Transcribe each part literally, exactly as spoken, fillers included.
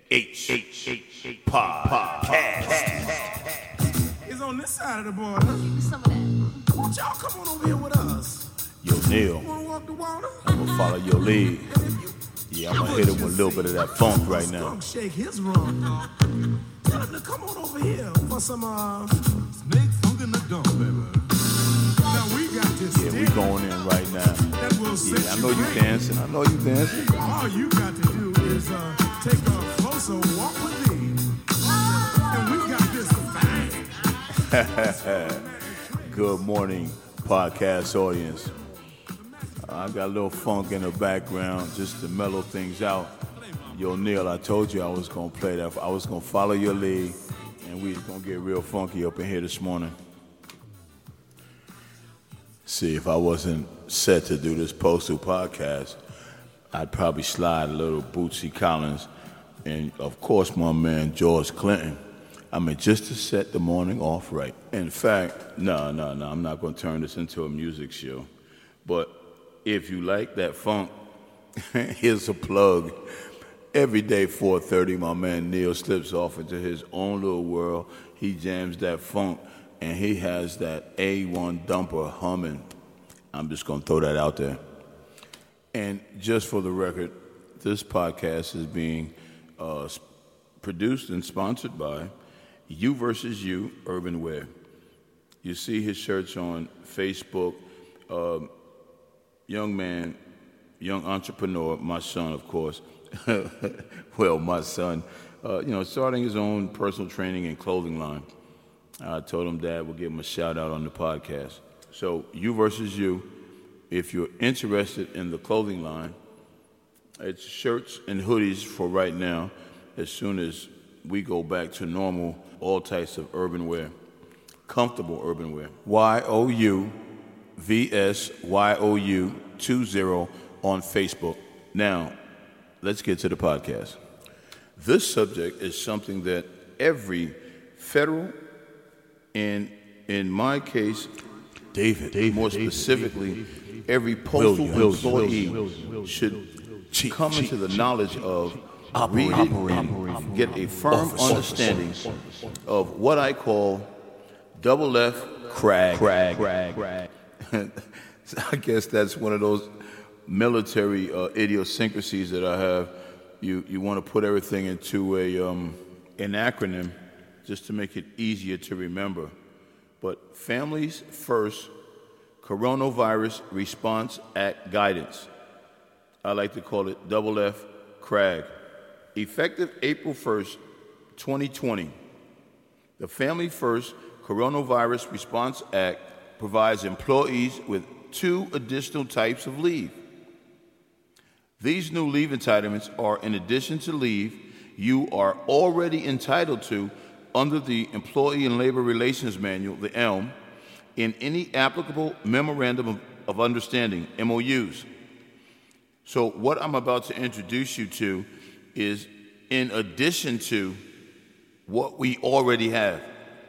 H Podcast. It's on this side of the border. Give me some of that. Won't y'all come on over here with us? Yo, Neil, Wanna walk the water? I'm gonna follow your lead. And if you Yeah, I'm gonna hit him with a little bit of that funk right now. skunk shake his rum, tell him to come on over here for some uh snake funk in the dump, baby. Now we got this. Yeah, we going in right now. That will set Yeah, I know you free. dancing. I know you dancing. All you got to do is uh, take a closer walk with me, and we got this thing. Good morning, podcast audience. I got a little funk in the background just to mellow things out. Yo, Neil, I told you I was gonna play that. I was gonna follow your lead, and we was gonna get real funky up in here this morning. See, if I wasn't set to do this Postal podcast, I'd probably slide a little Bootsy Collins and, of course, my man George Clinton. I mean, just to set the morning off right. In fact, no, no, no, I'm not going to turn this into a music show. But if you like that funk, here's a plug. Every day, four thirty, my man Neil slips off into his own little world. He jams that funk, and he has that A one dumper humming. I'm just going to throw that out there. And just for the record, this podcast is being uh, produced and sponsored by You versus You Urban Wear. You see his shirts on Facebook. Uh, young man, young entrepreneur, my son, of course. Well, my son, uh, you know, starting his own personal training and clothing line. I told him Dad would give him a shout out on the podcast. So, You versus You, if you're interested in the clothing line, it's shirts and hoodies for right now. As soon as we go back to normal, all types of urban wear, comfortable urban wear. Y O U V S Y O U two zero on Facebook. Now, let's get to the podcast. This subject is something that every federal, and in my case, David, David more specifically, David, David, every postal William, employee William, William, should Chief, come Chief, into the knowledge of reading and get a firm office, understanding office, office, of what I call double F crag. crag, crag, crag. I guess that's one of those military uh, idiosyncrasies that I have. You you want to put everything into a um, an acronym just to make it easier to remember. But Families First Coronavirus Response Act Guidance. I like to call it double F crag. Effective April first, twenty twenty, the Family First Coronavirus Response Act provides employees with two additional types of leave. These new leave entitlements are in addition to leave you are already entitled to under the Employee and Labor Relations Manual, the E L M, in any applicable Memorandum of, of Understanding, M O Us. So what I'm about to introduce you to is in addition to what we already have.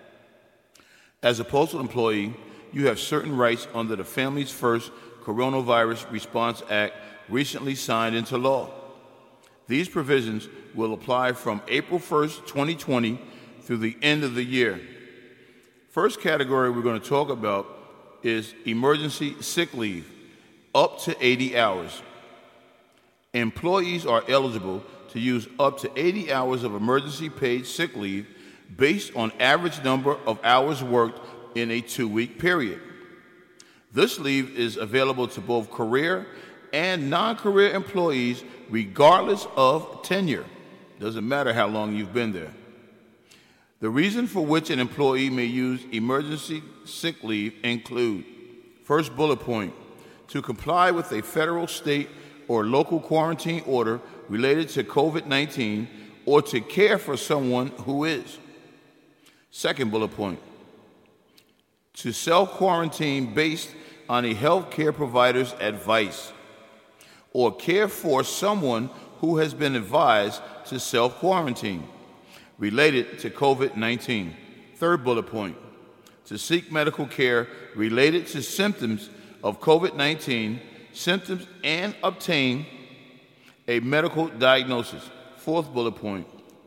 As a postal employee, you have certain rights under the Families First Coronavirus Response Act recently signed into law. These provisions will apply from April first, twenty twenty through the end of the year. First category we're going to talk about is emergency sick leave, up to eighty hours. Employees are eligible to use up to eighty hours of emergency paid sick leave based on average number of hours worked in a two-week period. This leave is available to both career and non-career employees regardless of tenure. Doesn't matter how long you've been there. The reason for which an employee may use emergency sick leave include, first bullet point, to comply with a federal, state, or local quarantine order related to COVID nineteen or to care for someone who is. Second bullet point, to self-quarantine based on a health care provider's advice or care for someone who has been advised to self-quarantine related to COVID nineteen. Third bullet point, to seek medical care related to symptoms of COVID nineteen, symptoms, and obtain a medical diagnosis. Fourth bullet point,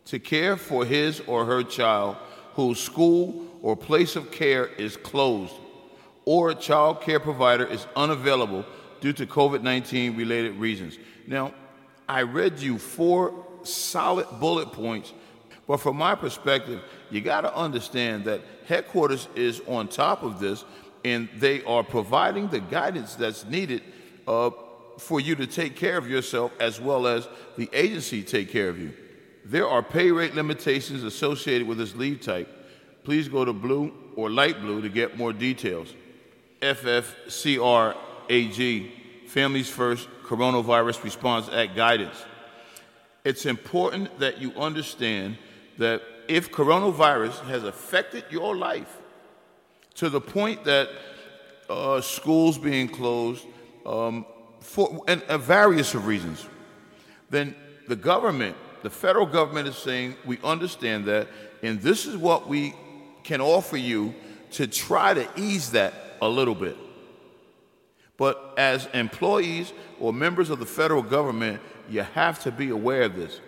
to care for his or her child whose school or place of care is closed or a child care provider is unavailable due to COVID nineteen related reasons. Now, I read you four solid bullet points, but from my perspective, you got to understand that headquarters is on top of this, and they are providing the guidance that's needed uh, for you to take care of yourself as well as the agency take care of you. There are pay rate limitations associated with this leave type. Please go to blue or light blue to get more details. F F C R A G, Families First Coronavirus Response Act guidance. It's important that you understand that if coronavirus has affected your life to the point that uh, schools being closed um, for and, uh, various of reasons, then the government, the federal government is saying, we understand that, and this is what we can offer you to try to ease that a little bit. But as employees or members of the federal government, you have to be aware of this.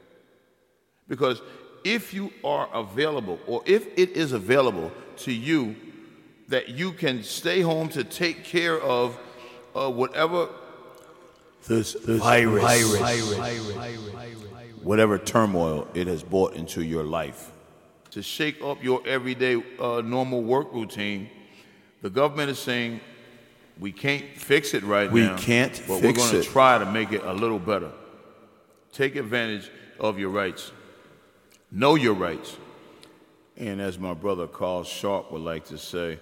Because if you are available, or if it is available to you that you can stay home to take care of uh, whatever this, this virus, virus, virus, whatever turmoil it has brought into your life, to shake up your everyday uh, normal work routine, the government is saying, we can't fix it right we now. We can't but fix we're going to it. try to make it a little better. Take advantage of your rights. Know your rights. And as my brother Carl Sharp would like to say,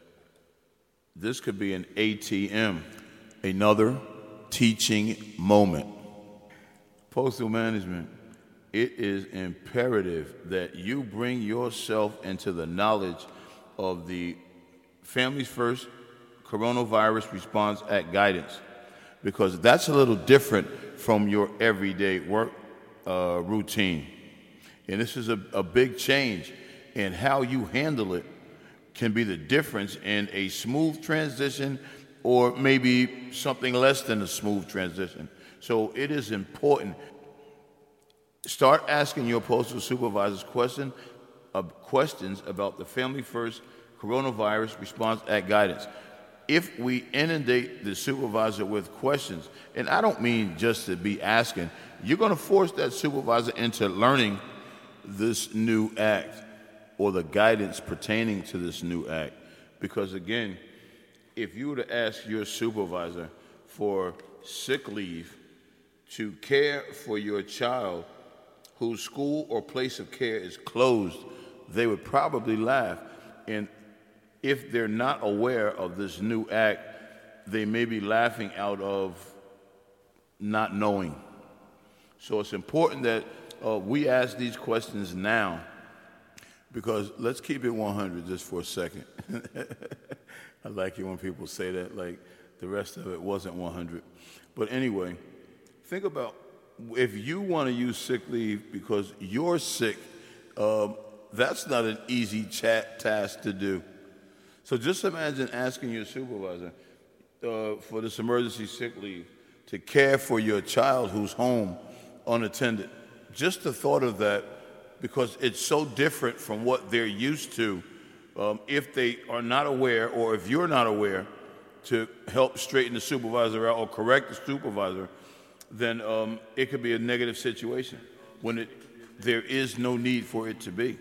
this could be an A T M, another teaching moment. Postal management, it is imperative that you bring yourself into the knowledge of the Families First Coronavirus Response Act guidance, because that's a little different from your everyday work uh, routine. And this is a, a big change, and how you handle it can be the difference in a smooth transition or maybe something less than a smooth transition. So it is important. Start asking your postal supervisors question, uh, questions about the Family First Coronavirus Response Act guidance. If we inundate the supervisor with questions, and I don't mean just to be asking, you're going to force that supervisor into learning this new act or the guidance pertaining to this new act. Because again, if you were to ask your supervisor for sick leave to care for your child whose school or place of care is closed, they would probably laugh. And if they're not aware of this new act, they may be laughing out of not knowing. So it's important that uh, we ask these questions now, because let's keep it one hundred just for a second. I like it when people say that, like the rest of it wasn't one hundred. But anyway, think about if you want to use sick leave because you're sick, um, that's not an easy chat task to do. So just imagine asking your supervisor uh, for this emergency sick leave to care for your child who's home unattended. Just the thought of that, because it's so different from what they're used to, um, if they are not aware, or if you're not aware, to help straighten the supervisor out or correct the supervisor, then um, it could be a negative situation when it, there is no need for it to be.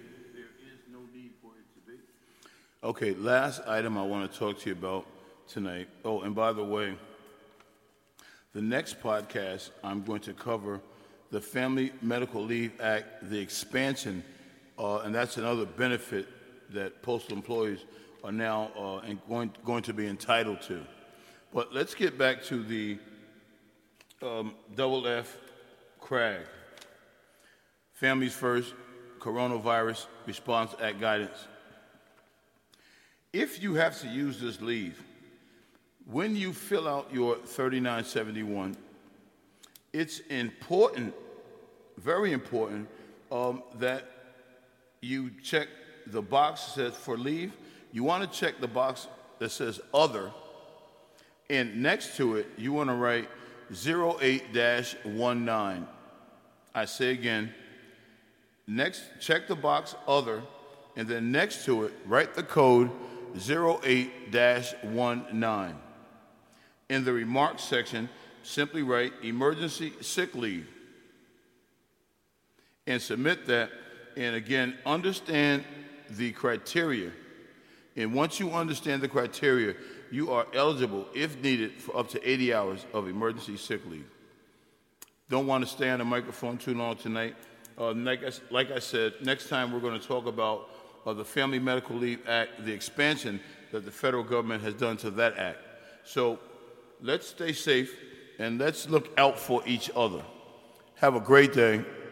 Okay, last item I want to talk to you about tonight. Oh, and by the way, the next podcast I'm going to cover the Family Medical Leave Act, the expansion, uh, and that's another benefit that postal employees are now uh, and going, going to be entitled to. But let's get back to the um, double F C R A G, Families First Coronavirus Response Act guidance. If you have to use this leave, when you fill out your thirty-nine seventy-one, it's important, very important, um, that you check the box that says for leave. You want to check the box that says other, and next to it, you want to write zero eight dash nineteen. I say again, Next, check the box Other, and then next to it, write the code zero eight dash nineteen. In the remarks section, simply write emergency sick leave and submit that. And again, understand the criteria. And once you understand the criteria, you are eligible, if needed, for up to eighty hours of emergency sick leave. Don't want to stay on the microphone too long tonight. Uh, like, I, like I said, next time we're going to talk about uh, the Family Medical Leave Act, the expansion that the federal government has done to that act. So let's stay safe and let's look out for each other. Have a great day.